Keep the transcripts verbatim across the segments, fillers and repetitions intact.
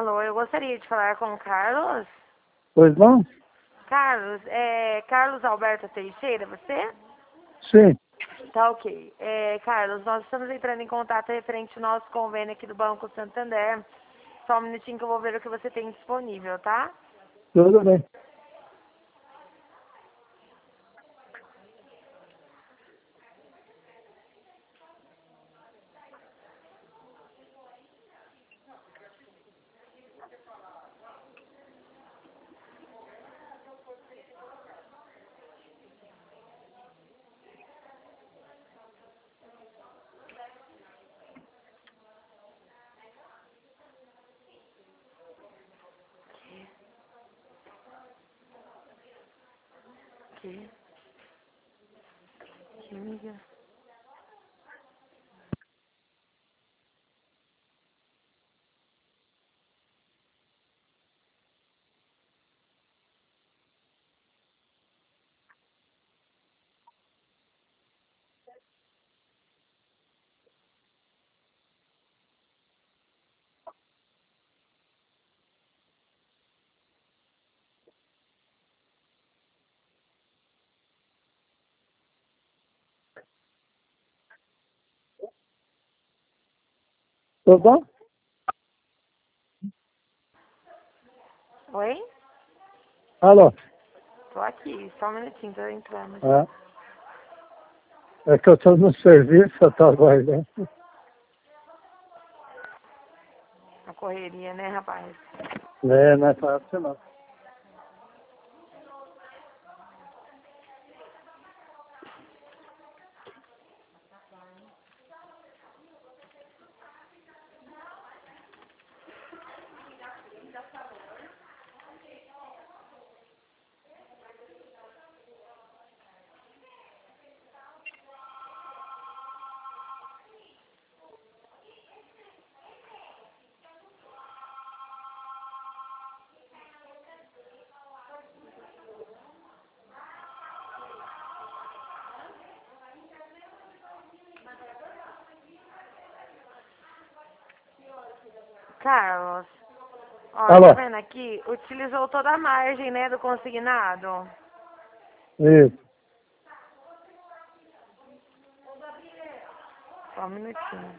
Alô, eu gostaria de falar com o Carlos. Pois não? Carlos, é Carlos Alberto Teixeira, você? Sim. Tá ok. É, Carlos, nós estamos entrando em contato referente ao nosso convênio aqui do Banco Santander. Só um minutinho que eu vou ver o que você tem disponível, tá? Tudo bem. Aqui. Aqui, amiga. Tudo bom? Oi? Alô? Tô aqui, só um minutinho, tô entrando. É, é que eu estou no serviço, eu estou aguardando. A correria, né, rapaz? É, não é fácil não. Carlos, ó, Alô? tá vendo aqui? Utilizou toda a margem, né, do consignado. Isso. Só um minutinho.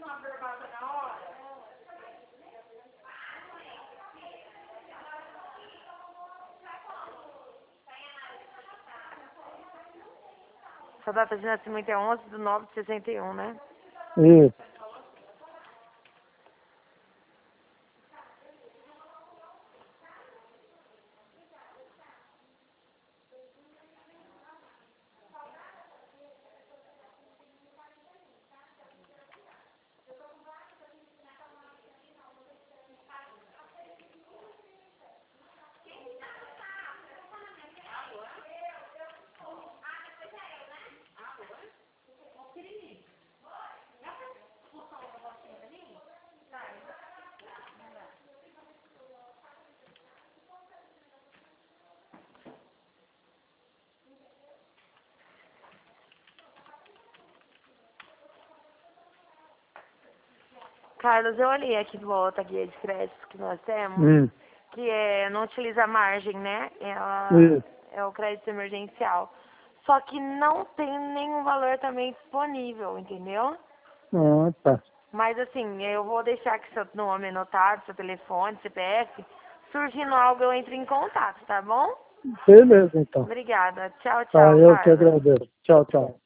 Sua data de nascimento é onze de nove de sessenta e um, né? Isso. Carlos, eu olhei aqui do outra guia de crédito que nós temos, Hum. que é, não utiliza a margem, né? Ela Isso. é o crédito emergencial. Só que não tem nenhum valor também disponível, entendeu? Ah, tá. Mas assim, eu vou deixar aqui seu nome anotado, seu telefone, C P F. Surgindo algo, eu entro em contato, tá bom? Beleza, então. Obrigada. Tchau, Tá, tchau, eu que Carlos. agradeço. Tchau, tchau.